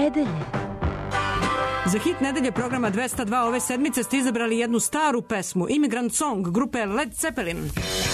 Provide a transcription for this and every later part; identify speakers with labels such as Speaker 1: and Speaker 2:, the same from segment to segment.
Speaker 1: nedelje.
Speaker 2: Za hit nedelje programa 202 ove sedmice ste izabrali jednu staru pesmu, Immigrant Song grupe Led Zeppelin.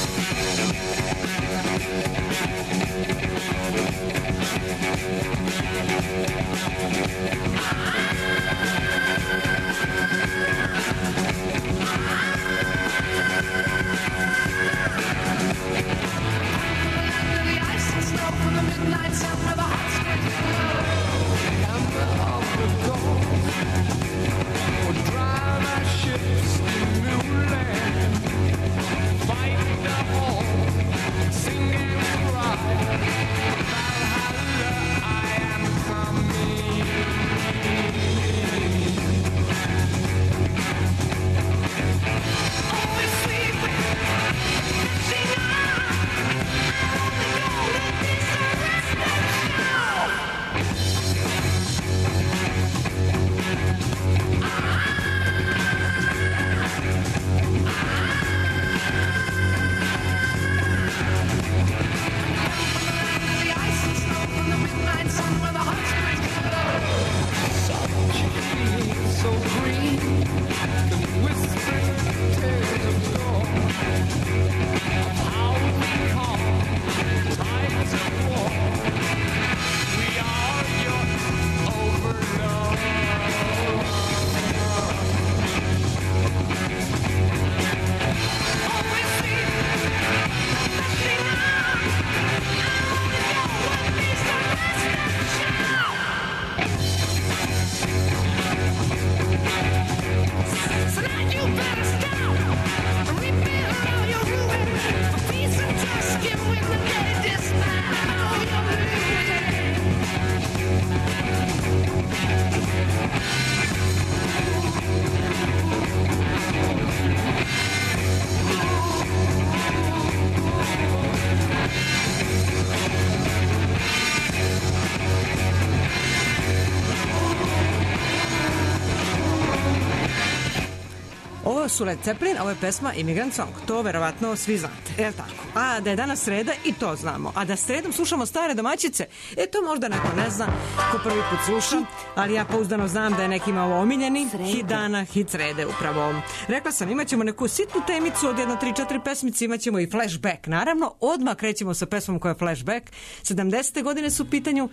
Speaker 2: Su Led Zeppelin, ovo je pesma Immigrant Song. To verovatno svi znate, je li tako? A da je danas sreda i to znamo. A da sredom slušamo stare domaćice, to možda neko ne zna ko prvi put sluša, ali ja pouzdano znam da je nekima ovo omiljeni hit dana, hit srede upravo. Rekla sam, imat ćemo neku sitnu temicu od 1-3-4 pesmice, imat ćemo i flashback. Naravno, odmah krećemo sa pesmom koja je flashback. 70. godine su u pitanju,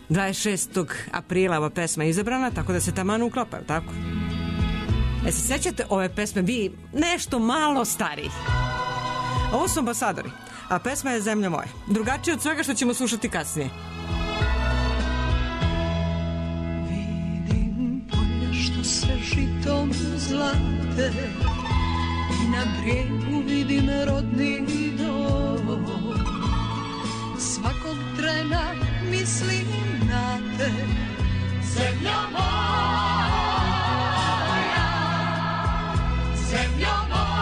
Speaker 2: 26. aprila ova pesma je izabrana, tako da se taman uklapa, tako? Se sećate ove pesme, vi nešto malo stariji. Ovo su Ambasadori, a pesma je Zemlja moja. Drugačije od svega što ćemo slušati kasnije.
Speaker 3: Vidim polja što se žitom zlate i na brijegu vidim rodni dom. Svakog trena mislim na te. Zemlja moja, zemlja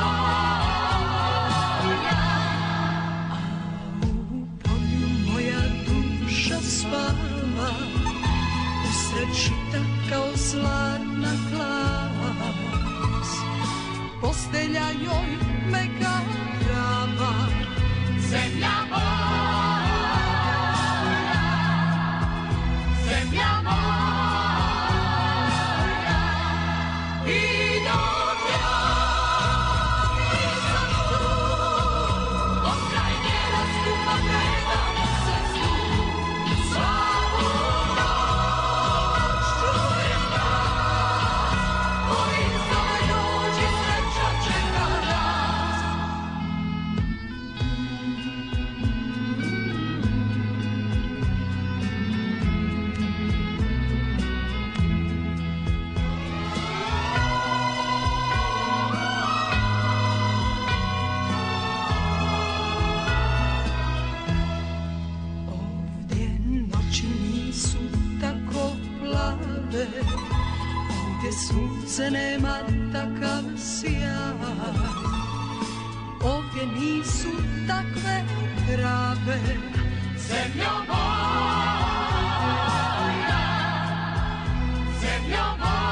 Speaker 3: moja, a u polju moja duša spava, usred žita kao sladna klas, postelja joj meka trava. Zemlja moja, zemlja moja, i dok ja nisam tu, od kraj njena skupa predam se snu. Svaku noć čujem glas koji zove dođi, sreća čeka nas. Ovdje noći nisu tako plave, ovdje sunce nema takav sjaj, ovdje nisu takve trave. Zemlja moja, zemlja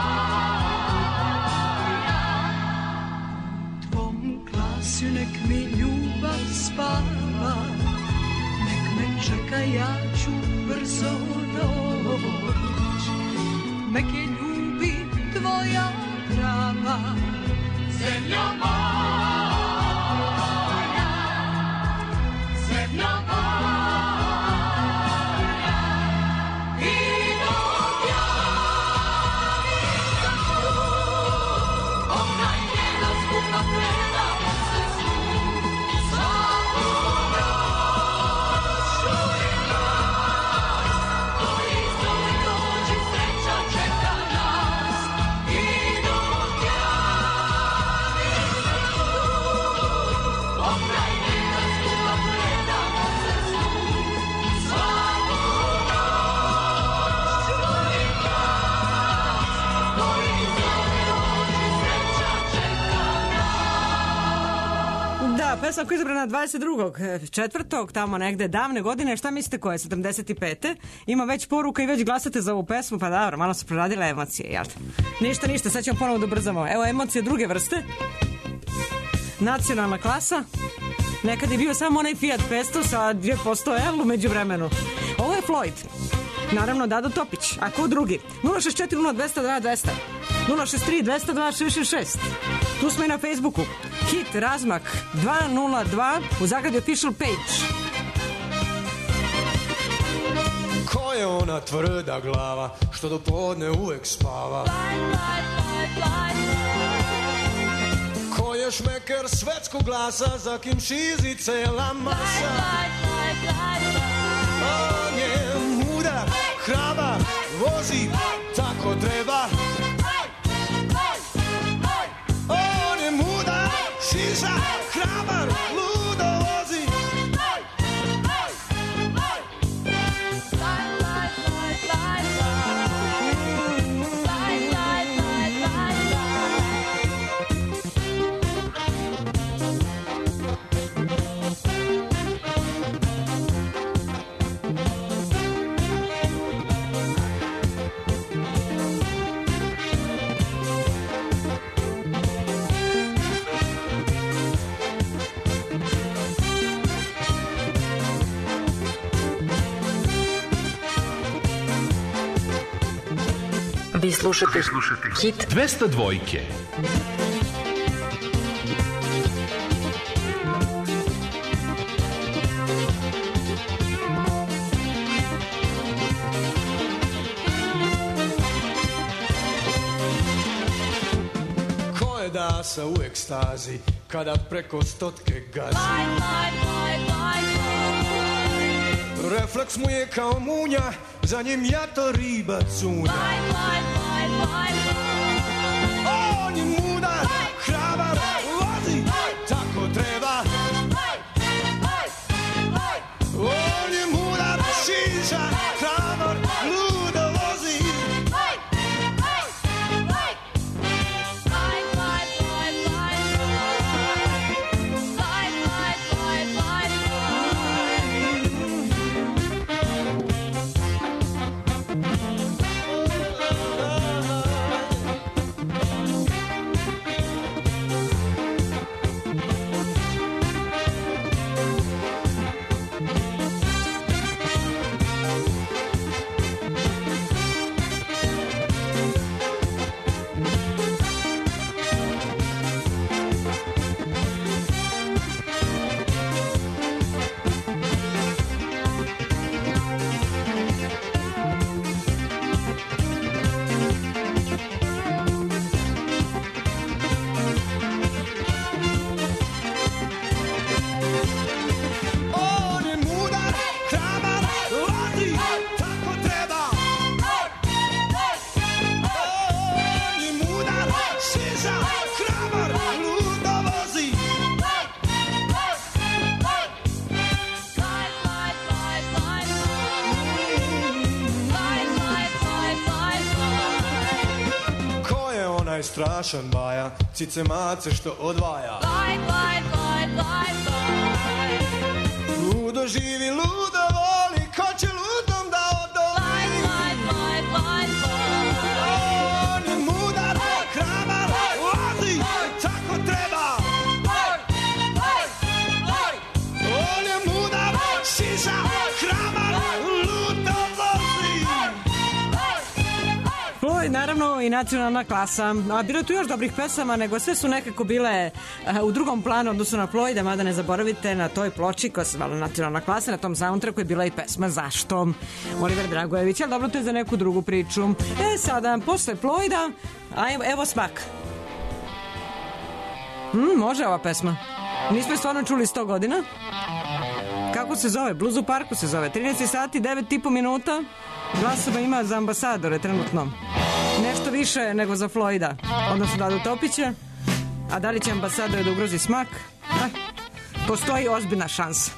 Speaker 3: moja, u tvom glasju nek mi ljubav spava, nek me čeka, ja ću brzo doć. meke ljubi tvoja trava. Zemljo moja, zemljo moja, i dok ja nisam tu, onaj njena skupa predamo se snu, svaku noću i glas, koji zove dođi, sreća čeka nas, i dok ja nisam tu, onaj njena skupa predamo se snu, svaku noću i glas, koji zove dođi, sreća čeka nas.
Speaker 2: Da, pesma koja je izabrana 22.4. tamo negde davne godine, šta mislite koje, 75. Ima već poruka i već glasate za ovu pesmu, pa dobro, malo su proradile emocije, jel? Ništa, sad ćemo ponovo da ubrzamo. Evo emocije druge vrste. Nacionalna klasa. Nekad je bio samo onaj Fiat 500 sa 2% L u međuvremenu. Ovo je Floyd. Naravno Dado Topić. A ko drugi? 064 0202 200. 063 202 666. Tu smo i na Facebooku. Hit Razmak 202 u zagradi official page.
Speaker 1: Ko je ona tvrda glava što do podne uvek spava? Ko je šmeker svetskog glasa za kim šizi cela masa? On je mudar, hrabar, vozi tako treba. On je mudar, šiša, hrabar, ludo vozi.
Speaker 4: Vi slušate Hit
Speaker 5: 202.
Speaker 1: Ko je dasa u ekstazi kada preko stotke gazi? Refleks mu je kao munja, za njim jato riba cunja. On je mudar, hrabar, vozi, tako treba. On je mudar, šiša, hrabar, ludo vozi. Strašan baja, cice mace što odvaja. Ludo živi, ludo voli, ko će ludom da odoli? On je mudar, hrabar, vozi, tako treba. On je mudar, šiša, hrabar, ludo vozi.
Speaker 2: Ali naravno i nacionalna klasa. A bilo je tu još dobrih pesama, nego sve su nekako bile u drugom planu odnosno na Floyda, mada ne zaboravite na toj ploči koja se zvala Nacionalna klasa, na tom soundtracku je bila i pesma Zašto? Oliver Dragojević, ali dobro, to je za neku drugu priču. Sada, posle Floyda, evo Smak. Može ova pesma. Nismo je stvarno čuli 100 godina. Kako se zove? Blues u parku se zove. 13 sati, 9,5 minuta. Glasova ima za ambasadore trenutno. Nešto više nego za Floyda, odnosno Dadu Topića. A da li će ambasador da ugrozi Smak? Postoji ozbiljna šansa.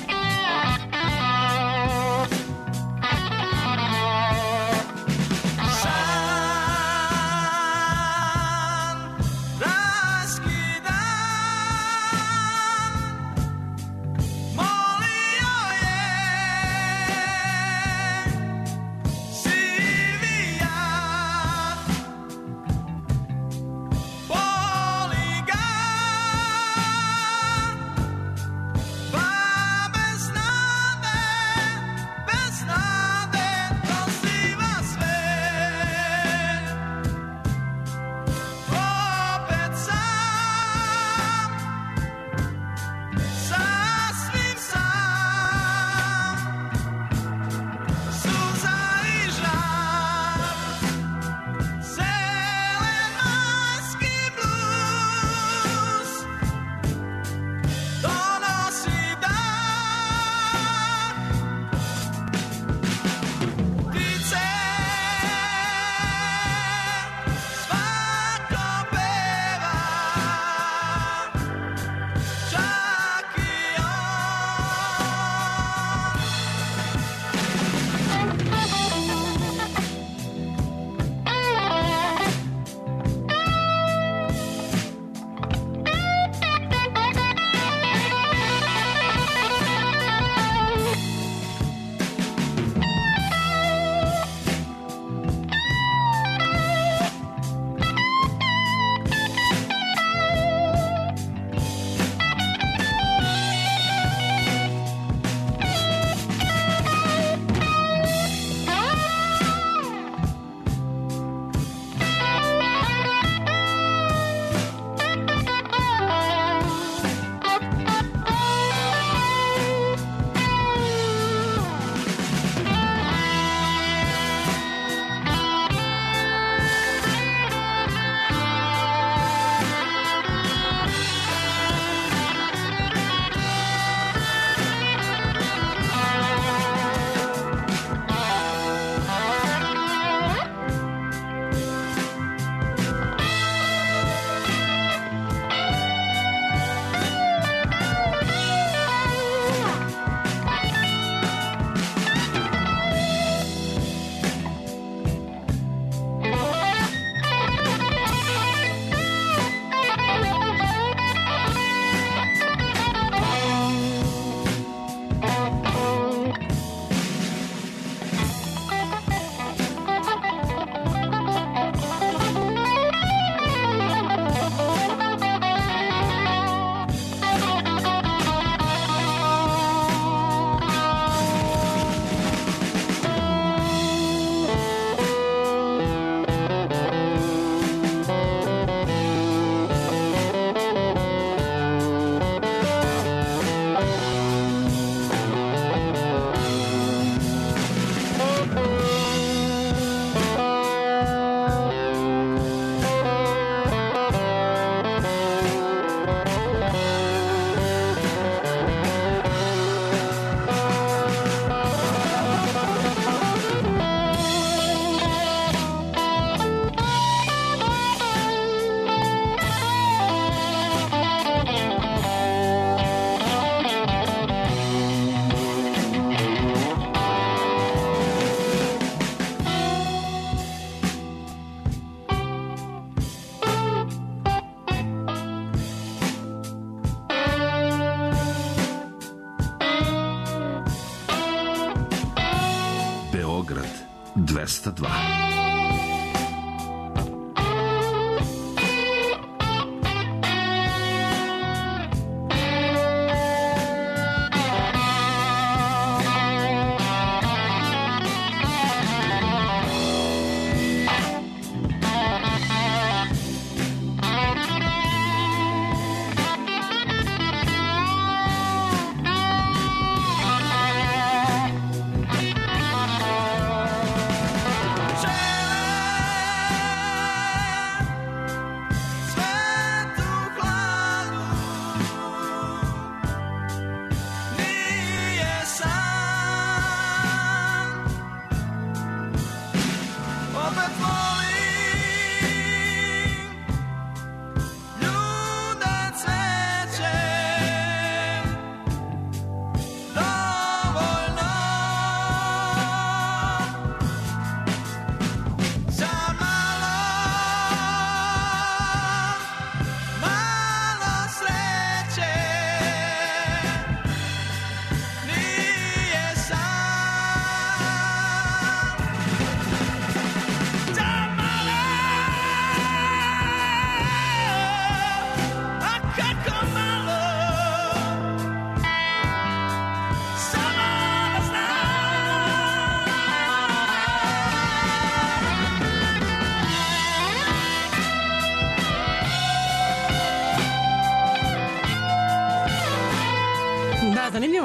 Speaker 5: Beograd 202.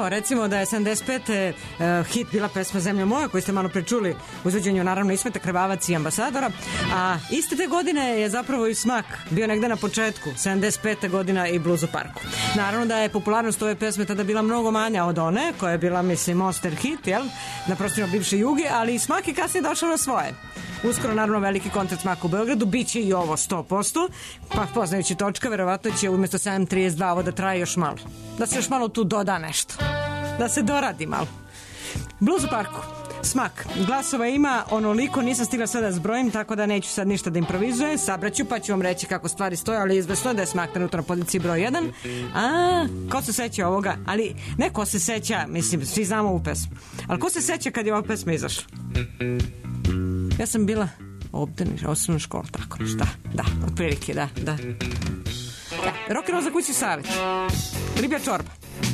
Speaker 2: recimo da je 75. Hit bila pesma Zemlja moja, koju ste malo prečuli u izvođenju naravno Ismeta Krvavac i Ambasadora, a iste te godine je zapravo i Smak bio negde na početku, 75. godina i Blues u parku. Naravno da je popularnost ove pesme tada bila mnogo manja od one, koja je bila, mislim, monster hit, jel? Na prostorima bivše Juge, ali Smak je kasnije došao na svoje. Uskoro, naravno, veliki koncert Smaka u Beogradu, bit će i ovo 100%, pa poznajući Točka, verovatno će umjesto 7.32 ovo da traje još malo. Da se još malo tu doda nešto. Da se doradi malo. Blues u parku. Smak. Glasova ima onoliko, nisam stigla sada da zbrojim, tako da neću sad ništa da improvizujem. Sabraću, pa ću vam reći kako stvari stoje, ali izvesno je da je Smak trenutno na poziciji broj 1. Ko se seća ovoga? Ali ne ko se seća, mislim, svi znamo ovu pesmu. Ali ko se seća kad je ova pesma izašla? Ja sam bila ovdje, osnovna škola, tako nešto. Da, otprilike, da. Rock'n'roll za kućni savjet. Riblja čorba.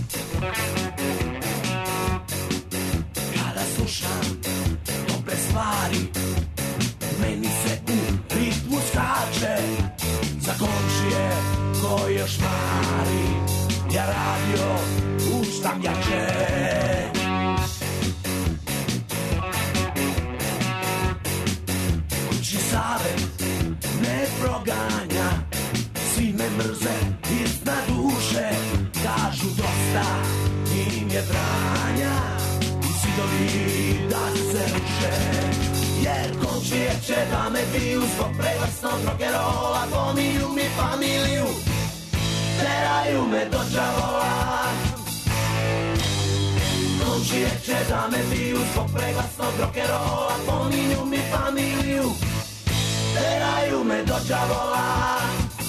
Speaker 5: Kada slušam dobre stvari, meni se u ritmu skače. Za komšije ko još mari, ja radio puštam jače. Kućni savjet me proganja, svi me mrze iznad duše. Kažu dosta im je branja i zidovi da se ruše. Jer komšije će da me biju zbog prevrsnog rock'n'rolla. Pominju mi familiju, teraju me do džavola. Komšije će da me biju zbog preglasnog rock'n'rolla. Pominju mi familiju, teraju me do džavola.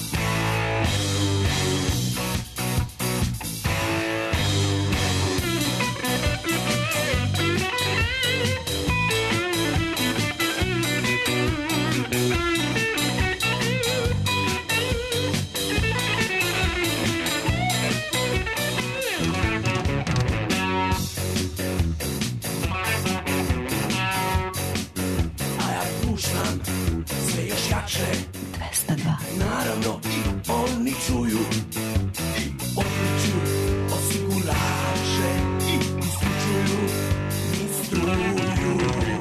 Speaker 5: Sve još jače
Speaker 4: 202.
Speaker 5: Naravno i oni čuju i odliču osigurače i isključuju mi struju.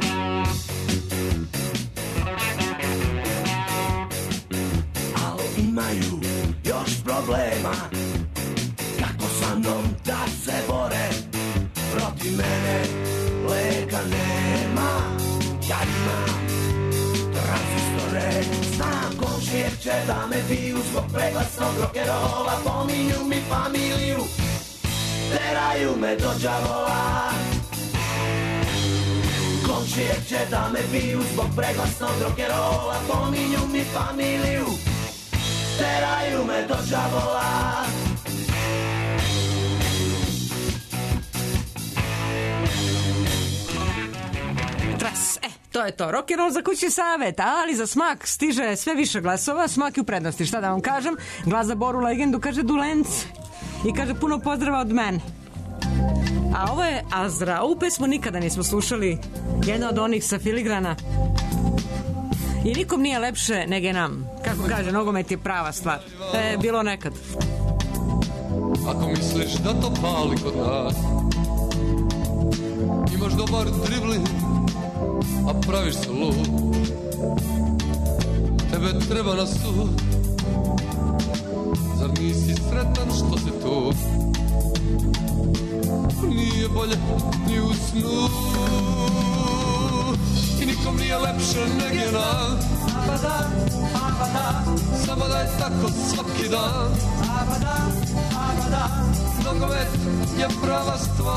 Speaker 5: Ali imaju još problema, kako sa mnom da se bore. Protiv mene leka nema, ja imam tranzistore. Znam komšije će da me biju zbog preglasnog rock'n'rolla. Pominju mi familiju, teraju me do džavola. Komšije će da me biju zbog preglasnog rock'n'rolla. Pominju mi familiju, teraju me do džavola.
Speaker 2: Tras, to je to. Rock'n'roll za kućni savjet, ali za Smak stiže sve više glasova. Smak je u prednosti, šta da vam kažem. Glas za Boru legendu kaže Dulenc i kaže puno pozdrava od mene. A ovo je Azra. Ovu pesmu nikada nismo slušali. Jedna od onih sa filigrana. I nikom nije lepše nego nam. Kako kaže, nogomet je prava stvar. Bilo nekad.
Speaker 6: Ako misliš da to pali kod nas, imaš dobar dribling, a praviš se lud. Tebe treba na sud. Zar nisi sretan što si tu? Nije bolje ni u snu. I nikom nije lepše nego nam. Samo da je tako svaki dan. Nogomet je prava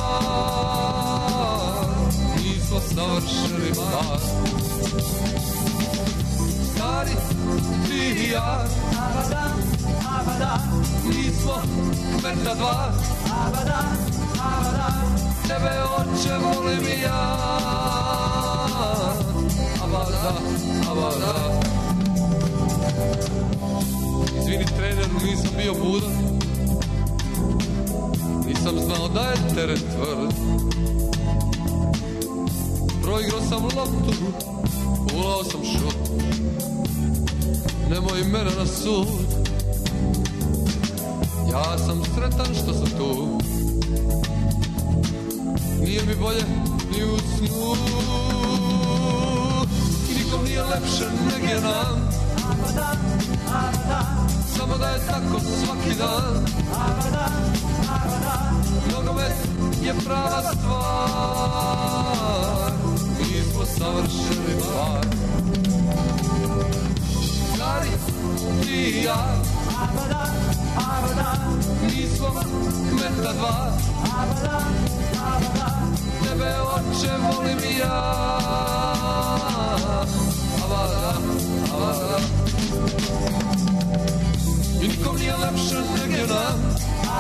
Speaker 6: stvar. Nismo savršeni par. Stari, ti i ja. Nismo meta dva. Tebe oče volim i ja. Abada, abada. Izvini trener, nisam bio budan. Nisam znao da je teren tvrd. Proigrao sam loptu, ulao sam šut. Nemoj mene na sud. Ja sam sretan što sam tu. nije mi bolje ni u snu. I nikom nije lepše nego nam, samo da je tako svaki dan. Nogomet je prava stvar, mi smo savršeni par. Stari, ti i ja, mi smo kmeta dva. Tebe oče volim i ja. Avada, avada. I nikom nije lepše nego nam,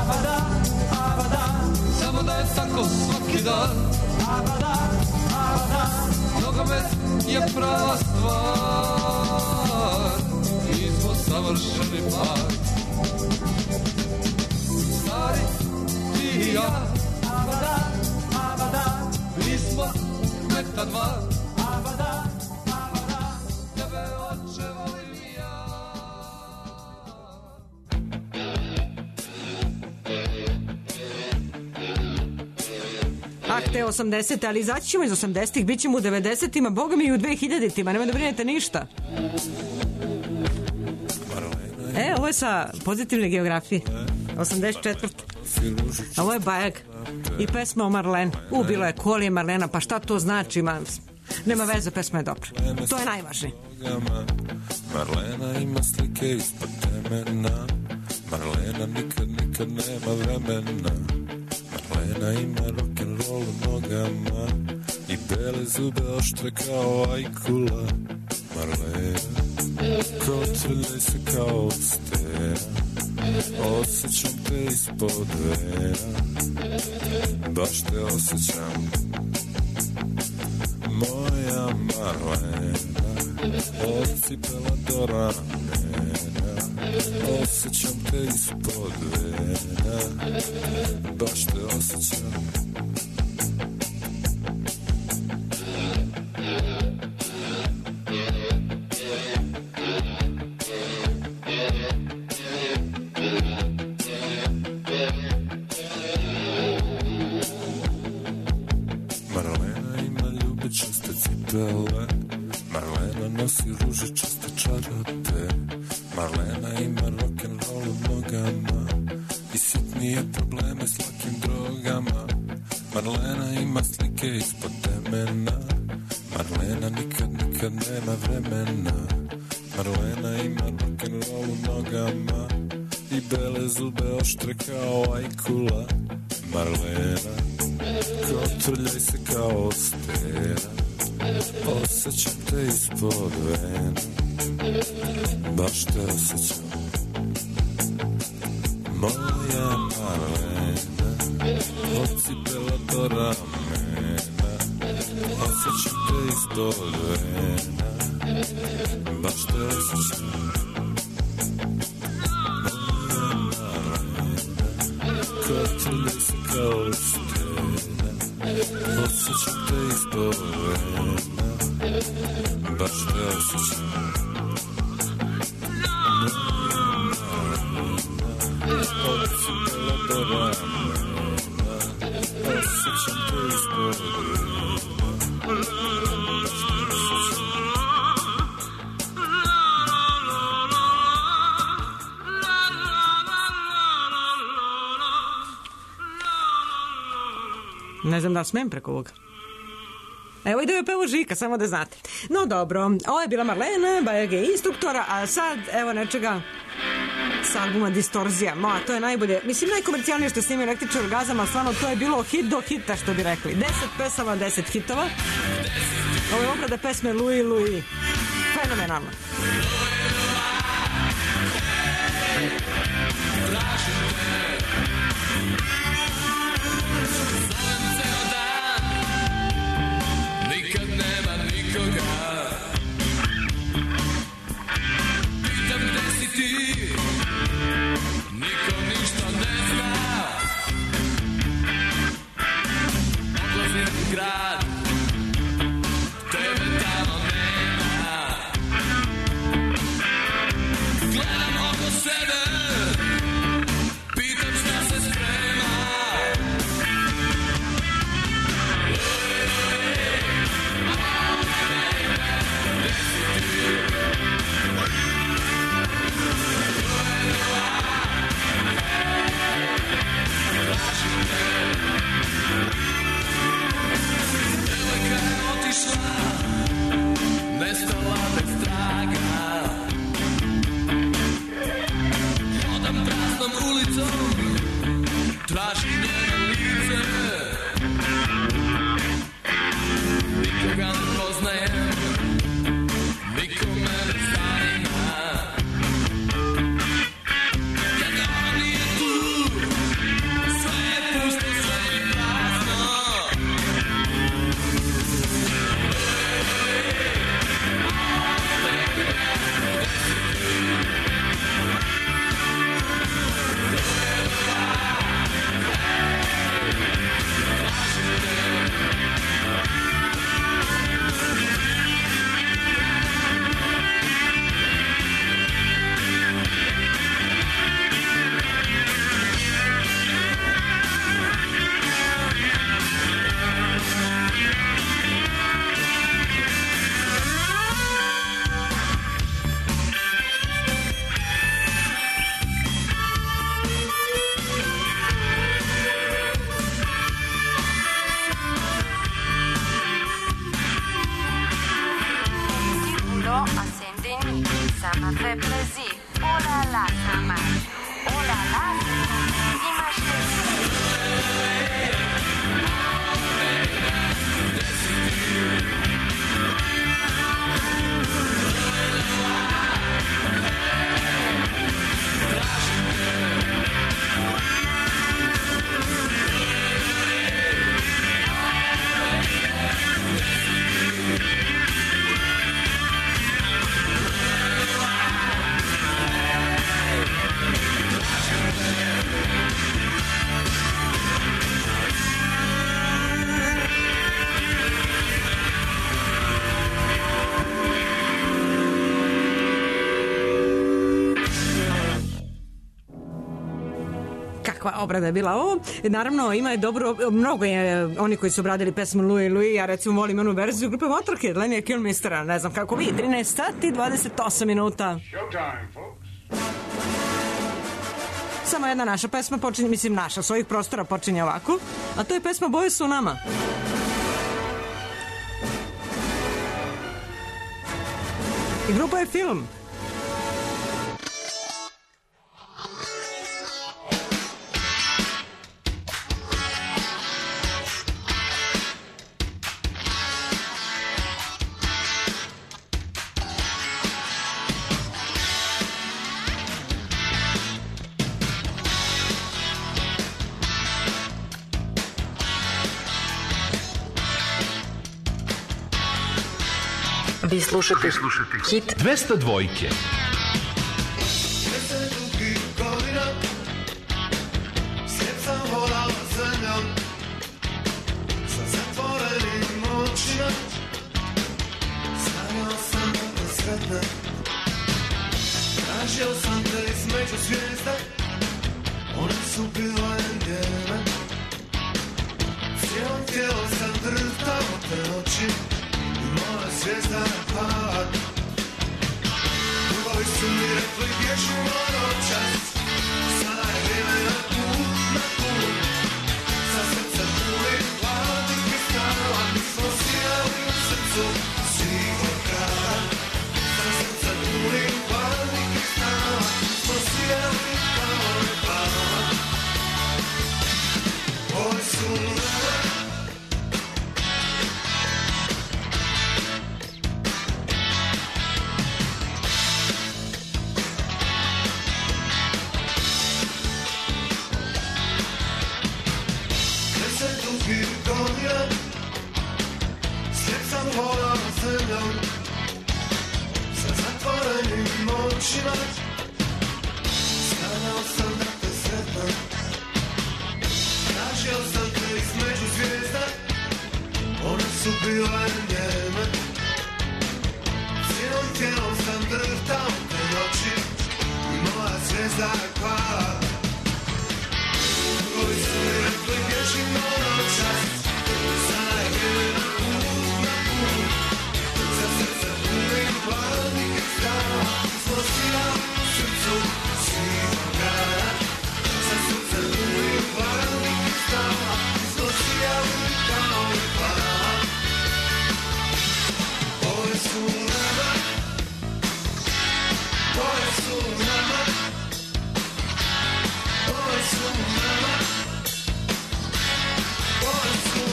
Speaker 6: samo da je tako svaki dan. Nogomet je prava stvar, mi smo savršeni par. Stari, ti i ja, mi smo kmeta dva. Tebe oče volim i ja.
Speaker 2: Ah, te 80. ali izaći ćemo iz 80-ih, bit ćemo u 90-ima, boga mi i u 2000-ima, nema da brinete ništa. Ovo je sa Pozitivne geografije, 84. Ovo je Bajag i pesma o Marlen. Bilo je Koli je Marlena, pa šta to znači? Nema veze, pesma je dobra. To je najvažnije.
Speaker 7: Marlena ima slike ispod temena, Marlena nikad nema vremena. Marlena ima rock'n'roll u nogama i bele zube oštre kao ajkula. Marlena, kotrljaj se kao stena, osjećam te ispod vena, baš te osjećam. Moja Marlena, odcipela do ramena, osjećam te ispod vena, baš te osjećam. Marlena nosi ružičaste čarape, Marlena ima rock'n'roll u nogama i sitnije probleme s lakim drogama. Marlena ima slike ispod temena, Marlena nikad nema vremena. Marlena ima rock'n'roll u nogama i bele zube oštre kao ajkula. Marlena, kotrljaj se kao stena, osjećam te ispod vena, baš te osjećam. Moja Marlena, odcipela do ramena, osjećam te ispod vena, baš te osjećam. Moja Marlena, kotrljaj se kao stena, osjećam te ispod vena, baš te osjećam. Moja Marlena, odcipela do ramena, osjećam te ispod vena, baš te osjećam.
Speaker 2: Ne znam da smem preko ovoga. Evo ide je pevo Žika, samo da znate. No dobro, ovo je bila Marlena, Bajag je instruktora, a sad evo nečega s albuma Distorzija. To je najbolje, mislim najkomercijalnije što snimio Električni orgazam, a stvarno to je bilo hit do hita, što bi rekli. 10 pesama, 10 hitova. Ovo je obrada pesme Louis Louis. Fenomenalno.
Speaker 4: a sentire, ça m'a fait plaisir. Oh là là, ça marche. Oh là là, dimanche
Speaker 2: kakva obrada je bila ovo. Naravno, ima je dobro, mnogo je oni koji su obradili pesmu Louis Louis, ja recimo volim onu verziju grupe Motorhead, Lenny Kilmistera, ne znam kako vi, 13 sati, 28 minuta. Samo jedna naša pesma počinje, mislim naša, s ovih prostora počinje ovako, a to je pesma Boje su u nama. I grupa je Film.
Speaker 4: Vi slušate Hit
Speaker 8: 202.
Speaker 5: Svijet sam volao zemljom, sa zatvorenim očima, sanjao sam da te sretnem, tražio sam te između zvijezda, one su bile njene, cijelom tijelom sam drhtao te oči, moja zvijezda na pad. Drugovi su mi rekli vječnu noćas, sada je vrijeme na put. Sa srcem punim hladnih kristala, mi smo sijali u srcu svih orkana. Sa srcem punim hladnih kristala, mi smo sijali kao reklama. Boje su nama, svijet sam volao zemljom, sa zatvorenim očima, sanjao sam da te sretnem, tražio sam te između zvijezda, one su bile njeme, cijelom tijelom sam drhtao te noći, i moja zvijezda je pala. Drugovi su mi rekli vječni noćas, sada je vrijeme na put. Za srce punim hladnih kristala, smo sijali u srcu svih organa. Za srce punim hladnih kristala, smo sijali kao reklama. Boje su nama, boje su nama, boje su nama, boje su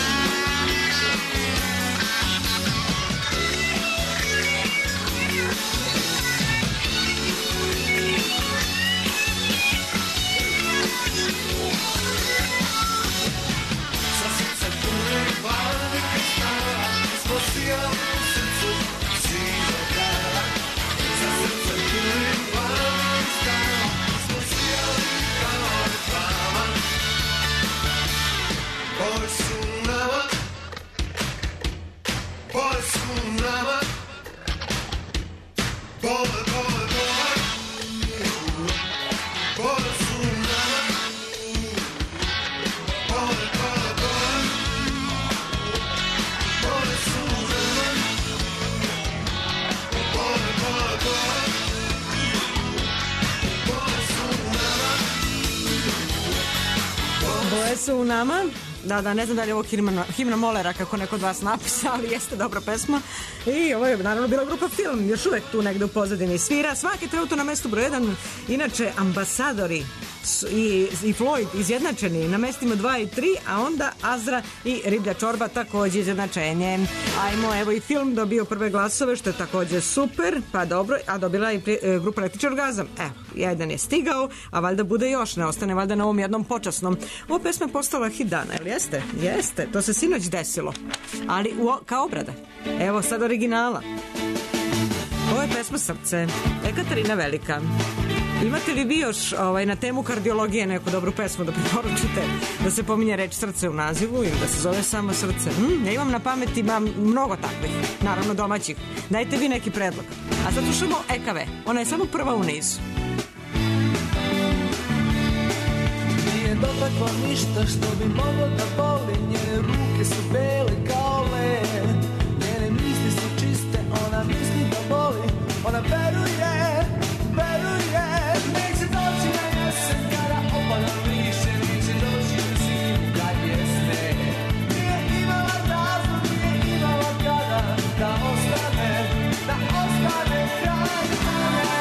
Speaker 5: sa srcem punim hladnih kristala, smo sijali u srcu svih organa. Sa srcem punim hladnih kristala, smo sijali kao reklama. Boje su nama, boje su nama, boje, boje, boje, boje su nama, boje, boje, boje, boje su nama, boje, boje, boje, boje su nama.
Speaker 2: Boje su u nama. Da, ne znam da li je ovo himna Molera, kako neko od vas napisa, ali jeste dobra pesma. I ovo je naravno bila grupa Film, još uvek tu negde u pozadini svira. Svaki trenutno na mestu broj 1, inače Ambasadori i Floyd izjednačeni na mestima 2 i 3, a onda Azra i Riblja čorba takođe izjednačenje. Ajmo, evo i Film dobio prve glasove, što je takođe super, pa dobro, a dobila i grupa Električni orgazam. Evo, jedan je stigao, a valjda bude još, ne ostane valjda na ovom jednom počasnom. Ova pesma je postala hit dana, jel jeste? Jeste, to se sinoć desilo, ali kao obrada. Evo sad originala. Ovo je pesma Srce, Ekaterina Velika. Imate li vi još na temu kardiologije neku dobru pesmu da preporučite, da se pominje reč srce u nazivu ili da se zove samo srce? Ja imam na pameti, imam mnogo takvih, naravno domaćih. Dajte vi neki predlog. A sad slušamo EKV, ona je samo prva u nizu.
Speaker 5: Nije dotaklo ništa što bi moglo da boli, njene ruke su bele kao led, njene misli su čiste, ona misli da boli, ona veruje, neće doći na jesen kada opada lišće, neće doći u zimu kad je sneg. Nije imala razlog, nije imala kada da ostane kraj mene,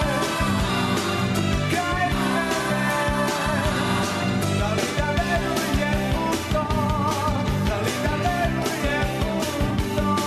Speaker 5: kraj mene. Da li da verujem u to, da li da verujem u to.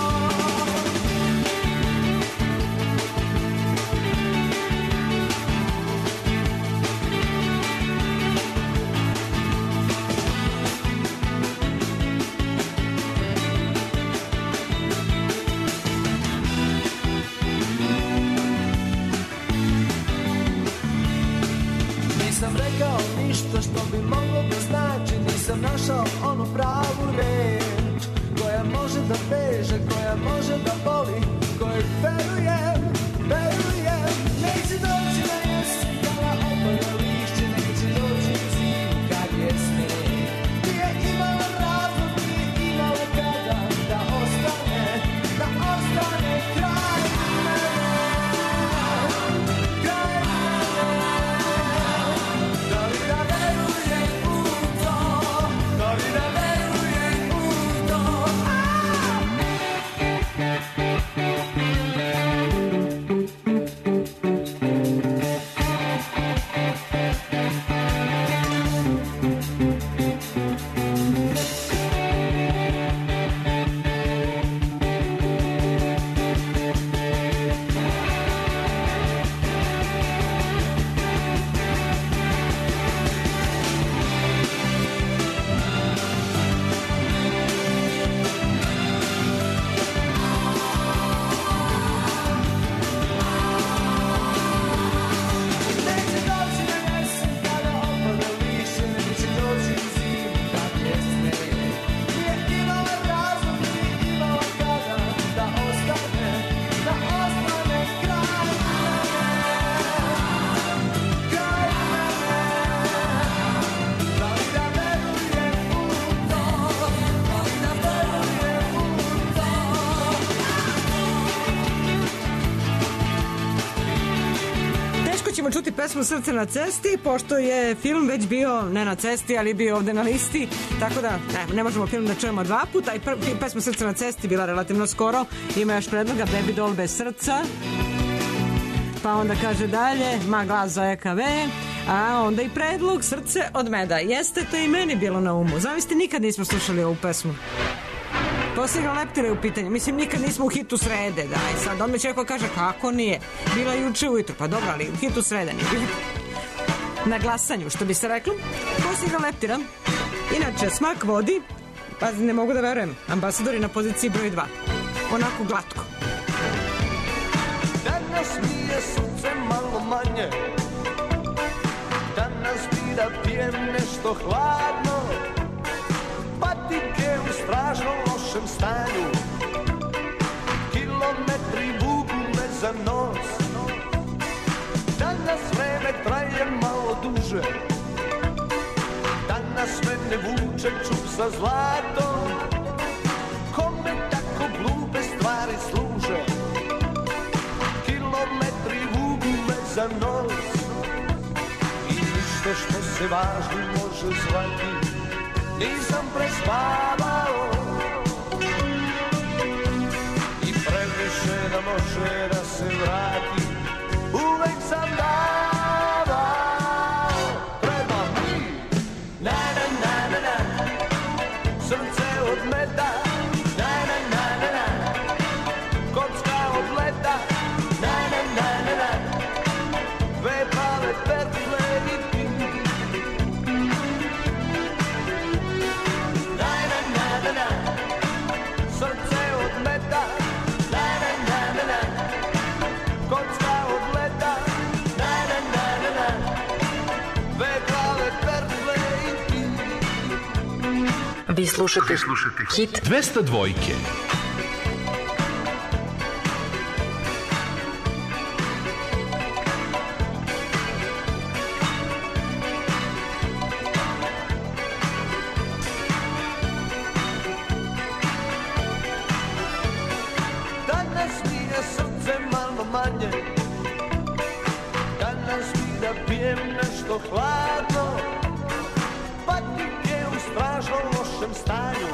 Speaker 5: Nisam rekao ništa što bi moglo da znači, nisam našao onu pravu reč koja može da beže, koja može da boli, kojoj verujem, neće doći na jesen kada opada lišće, neće doći u zimu kad je sneg. Nije imala razlog, nije imala kada da ostane kraj mene, kraj mene. Da li da verujem u to, da li da verujem u to.
Speaker 2: Čuti pesmu Srce na cesti, pošto je film već bio ne na cesti, ali bio ovde na listi, tako da ne možemo film da čujemo dva puta. I pesma Srce na cesti bila relativno skoro. Ima još predloga Baby Doll bez srca, pa onda kaže dalje Ma glas za EKV, a onda i predlog Srce od meda. Jeste, to i meni bilo na umu. Zamislite, nikad nismo slušali ovu pesmu. Posljedno leptire u pitanju. Mislim, nikad nismo u hitu srede. Daj, sad on mi čeko kaže kako nije. Bila juče ujutro. Pa dobro, ali u hitu srede nije bilo. Na glasanju, što bi se reklo. Posljedno leptira. Inače, smak vodi. Pa ne mogu da verujem. Ambasadori na poziciji broj 2. Onako glatko.
Speaker 5: Danas mi je sunce malo manje, danas bi da pijem nešto hladno, patike u strašno lošem stanju, kilometri vuku me za nos. Danas vreme traje malo duže, danas mene vuče čup sa zlatom, kome tako glupe stvari služe, kilometri vuku me za nos. I ništa što se važno može zvati nisam prespavao i previše da može da se vrati, uvek sam davao. Treba mi, na na na na na, srce od meda, na na na na na, kocka od leda, na na na na na, dve pale pertle i ti. Na na na na na, srce od meda, na na na na na, kocka od leda, na na na na na, dve pale pertle i ti.
Speaker 8: Vi slušate hit
Speaker 9: 202.
Speaker 5: Danas mi je srce malo manje, danas mi da pijem nešto hladno, patike u strašno lošem stanju,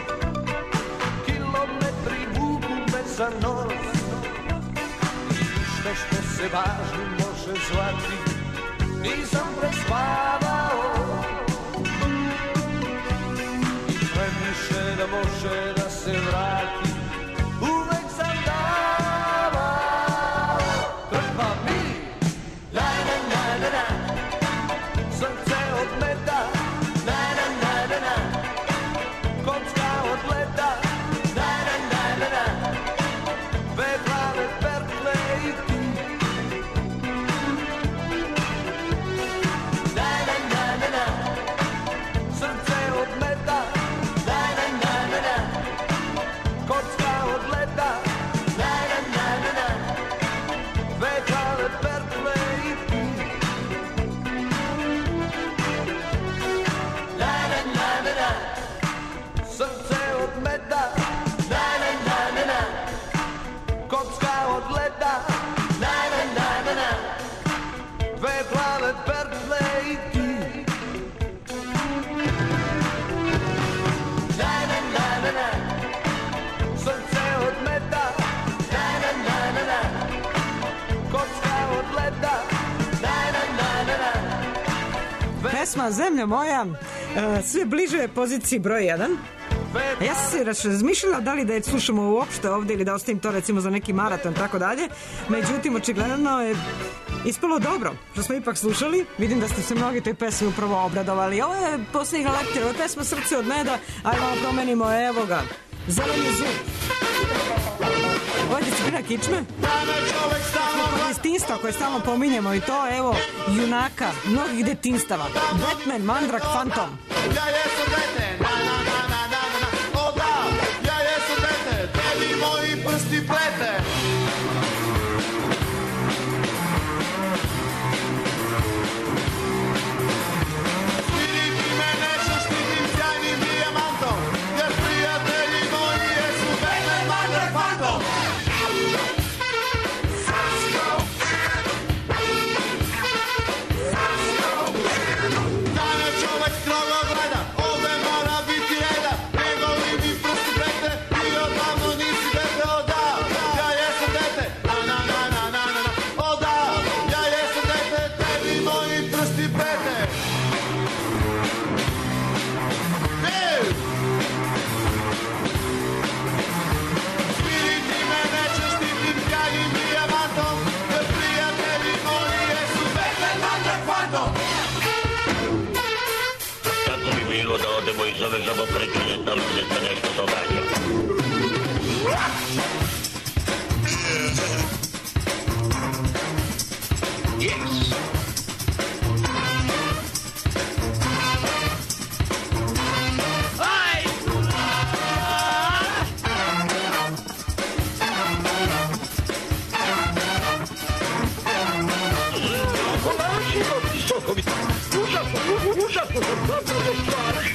Speaker 5: kilometri vuku me za nos, ništa što se važno može zvati, nisam prespavao i previše da može da se vrati, uvek sam davao. Treba mi, na na na na na, srce od meda, na na na na na, kocka od leda, na na na na na, dve plave pertle i ti. Na na na na na, srce od meda, na na na na na, kocka od leda, na na na na na, dve plave pertle i ti. Na na na na na, srce od meda, na na na na na, kocka od leda, na na na na na, dve plave pertle i ti. Na na na na na, srce od meda, na na na na na, kocka od leda, na na na na na.
Speaker 2: Pesma Zemlja moja sve bliže je poziciji broj 1. A ja sam se razmišljala da li da je slušamo uopšte ovde ili da ostavim to recimo za neki maraton tako dalje. Međutim, očigledno je ispalo dobro što smo ipak slušali. Vidim da ste se mnogi toj pesmi upravo obradovali. Ovo je posljednjih leptir, ovo je pesma Srce od meda. Ajde malo promenimo, evo ga. Zeleni zub. Ovo je Disciplina kičme. Detinjstva koje stalno pominjemo i to, evo, junaka mnogih detinjstava. Batman, Mandrak, Fantom.
Speaker 10: Ja jesam dete, na na na na na na, o da, ja jesam dete, tebi moji prsti plete. Štiti me nešto štitim sjajnim dijamantom, jer prijatelji moji jesu Batman, Mandrak, Fantom. Kada čovek strogo gleda, ovde mora biti reda, njegovi mi prsti plete i odavno nisi dete, o da, ja jesam dete, na na na na na na, o da, ja jesam dete, tebi moji prsti plete. Smiriti me neće štitim sjajnim dijamantom, jer prijatelji moji jesu Batman, Mandrak, Fantom.
Speaker 11: Kako bi bilo da odemo iz ove žabokrečine, da li se nešto događa? Yes! Užasno sam zapravo stvari.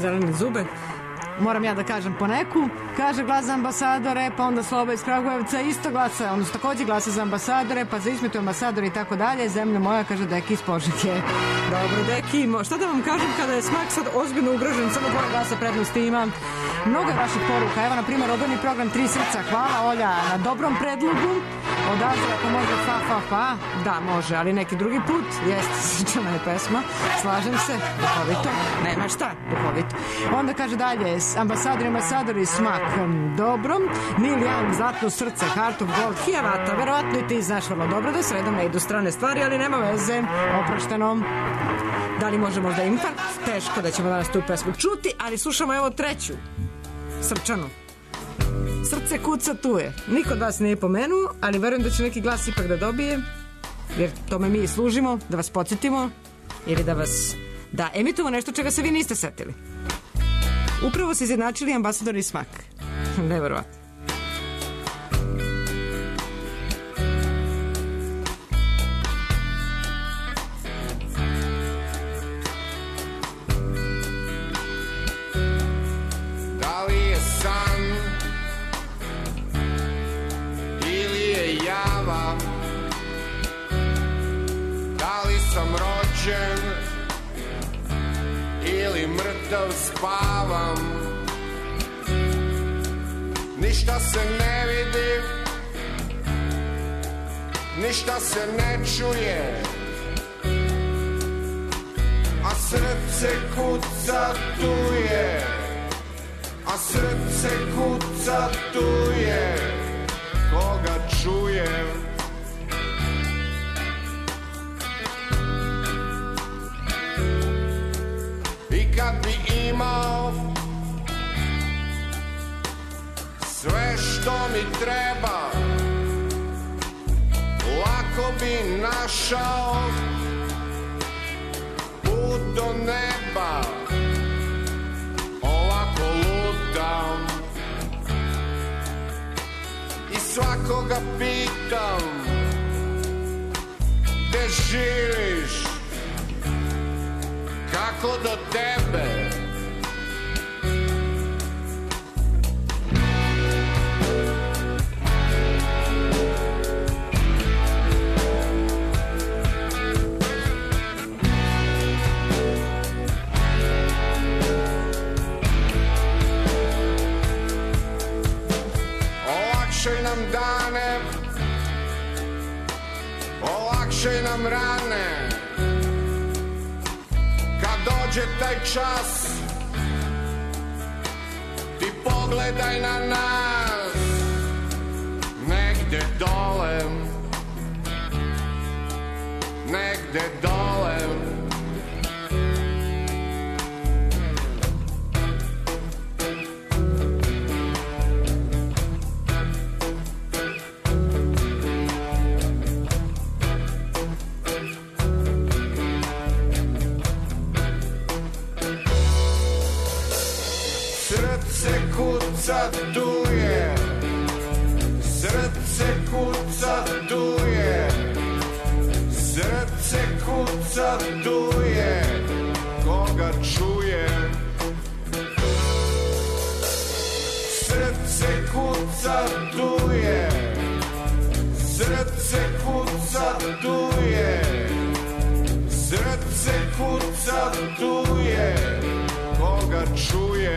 Speaker 2: zelene zube. Moram ja da kažem po neku. Kaže glas za ambasadore, pa onda Sloba iz Kragujevca isto glasa, odnosno takođe glasa za ambasadore, pa za ismetu ambasadore i tako dalje. Zemlja moja, kaže Deki iz Požege. Dobro, Deki, šta da vam kažem kada je smak sad ozbiljno ugrožen, samo pola glasa prednost ima. Mnogo je vaših poruka. Evo, na primjer, odbrani program 3 srca. Hvala, Olja, na dobrom predlogu. Odazor, ako može, fa. Da, može, ali neki drugi put. Jeste, srčana je pesma. Slažem se, duhovito. Nema šta, duhovito. Onda kaže dalje, ambasadori, smak. Dobro. Neil Young, zlatno srce, Heart of Gold, Hijavata. Verovatno i ti znaš vrlo dobro da sredom ne idu strane stvari, ali nema veze. Oprošteno. Da li može možda infarkt? Teško da ćemo danas tu pesmu čuti, ali slušamo evo treću. Srčanu. Srce kuca tu je. Niko od vas nije pomenuo, ali verujem da će neki glas ipak da dobije, jer tome mi služimo, da vas podsjetimo ili da emitujemo nešto čega se vi niste setili. Upravo se izjednačili ambasador i smak. Neverovatno.
Speaker 9: Da li je san ili je java? Da li sam rođen ili mrtav spavam? Ništa se ne vidi, ništa se ne čuje, a srce kuca tu je, a srce kuca tu je, koga čuje. I kad bi imao sve što mi treba, lako bi našao put do neba. Ovako lutam i svakoga pitam, gde živiš, kako do tebe. Olakšaj nam dane, olakšaj nam rane, kad dođe taj čas, ti pogledaj na nas, negde dole, negde dole. Srce kuca tu je, srce kuca tu je, srce kuca tu je, koga čuje. Srce kuca tu je, srce kuca tu je, srce kuca tu je, koga čuje.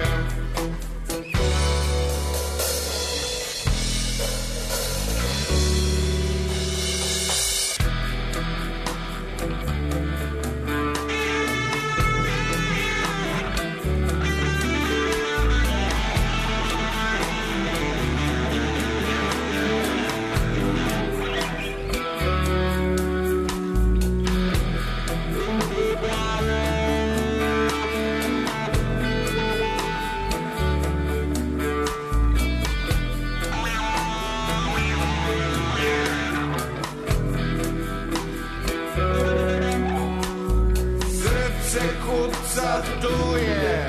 Speaker 9: Kuca tu je,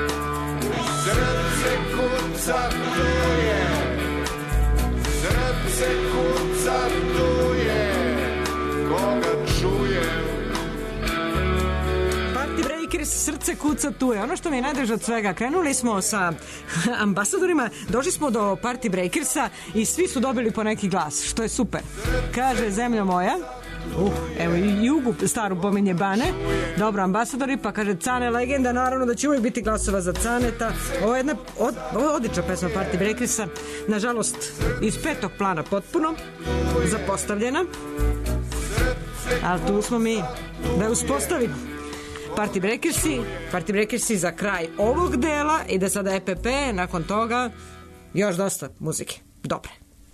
Speaker 9: srce kuca tu je, srce kuca tu je, koga čuje.
Speaker 2: Party Breaker Spears, Srce kuca tu je. Ono što mi je najdraže od svega, krenuli smo sa ambasadorima, došli smo do Party Breakersa i svi su dobili po neki glas, što je super. Kaže, zemlja moja, evo i Jugu staru pominje Bane. Dobro, ambasadori, pa kaže Cane legenda, naravno da će uvijek biti glasova za Caneta. Ovo je jedna odlična pesma Party Breakersa, nažalost iz petog plana potpuno zapostavljena, ali tu smo mi da je uspostavimo. Party Breakersi za kraj ovog dela, ide sada EPP, nakon toga još dosta muzike. Dobre.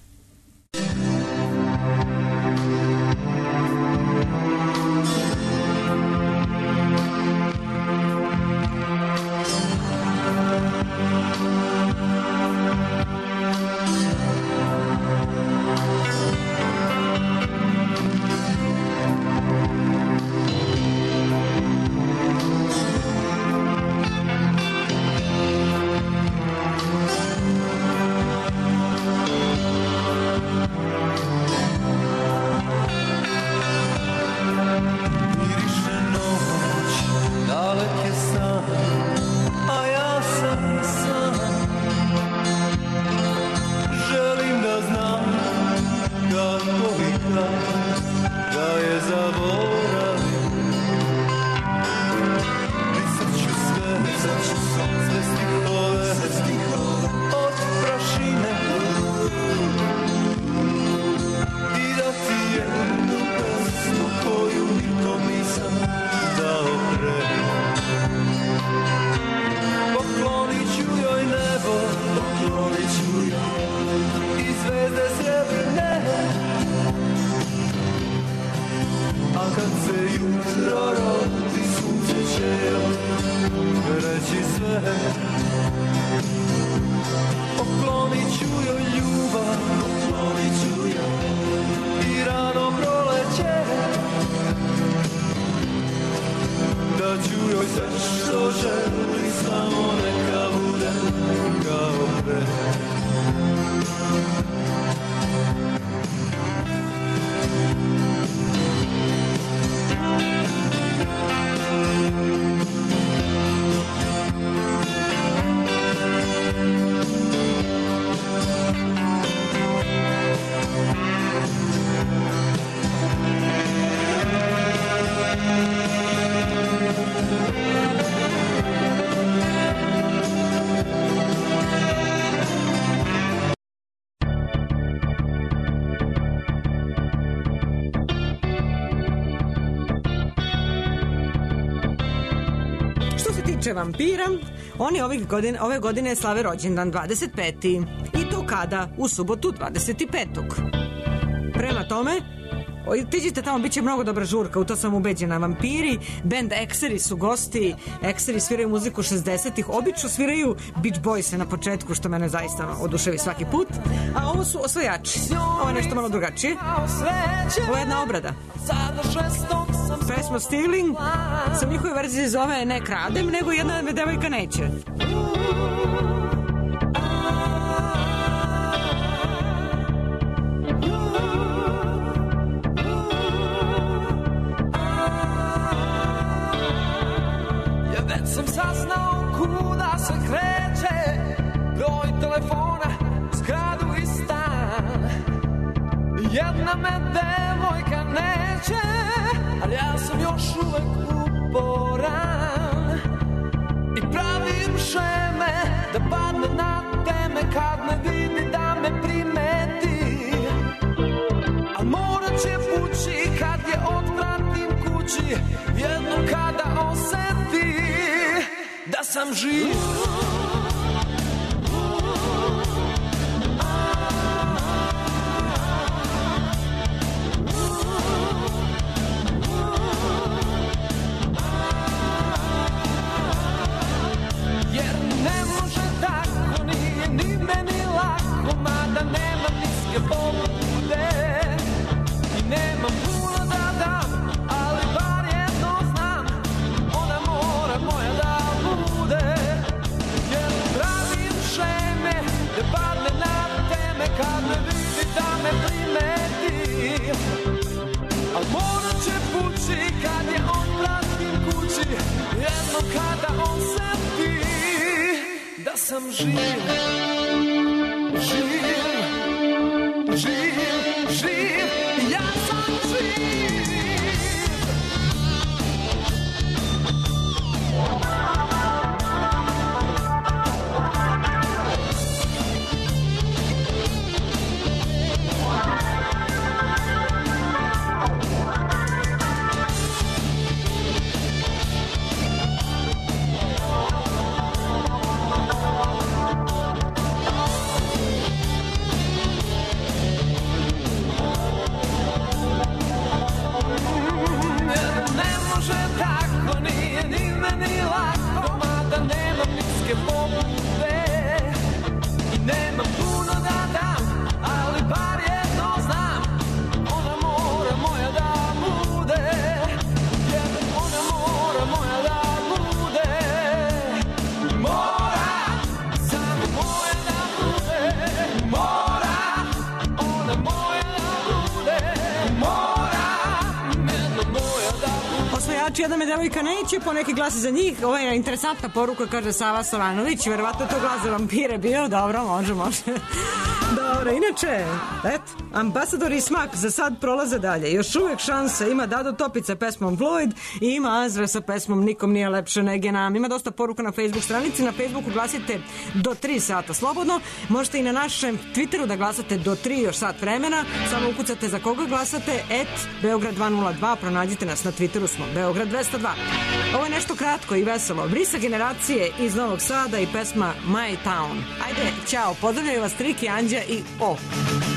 Speaker 2: Vampira, oni ove godine slave rođendan 25. I to kada? U subotu 25. Prema tome, tiđite tamo, bit će mnogo dobra žurka, u to sam ubeđena. Vampiri, band Ekseri su gosti. Ekseri sviraju muziku 60-ih, obično sviraju Beach Boyse na početku, što mene zaista oduševi svaki put. A ovo su osvajači, ovo je nešto malo drugačije. Ovo je jedna obrada. Pesma Stealing sa njihove verzije zove Ne kradem, nego Jedna me devojka neće.
Speaker 3: Ja već sam saznao kuda se kreće, broj telefona, zgradu i stan. Jedna me devojka neće, ali ja sam još uvek uporan i pravim šeme da padne na teme kad me vidi da me primeti, a morat će pući kad je odvratim kući, jednom kada oseti da sam živ. Yeah. sam živ, živ, živ, živ, ja sam živ.
Speaker 2: Jedna me devojka neće, poneki glasi za njih. Ovo je interesantna poruka, kaže Sava Savanović. Verovatno to glas za vampire bio. Dobro, može. Dobro, inače, eto, Ambasador i Smak za sad prolaze dalje. Još uvek šanse ima Dado Topica pesmom Floyd i ima Azra sa pesmom Nikom nije lepše nege nam. Ima dosta poruka na Facebook stranici. Na Facebooku glasite do 3 sata slobodno. Možete i na našem Twitteru da glasate do 3 još sat vremena. Samo ukucate za koga glasate, Beograd 202, pronađite nas na Twitteru, smo Beograd 202. Ovo je nešto kratko i veselo. Brisa generacije iz Novog Sada i pesma My Town. Ajde, ćao, pozdravljaju vas Triki, Anđa i O.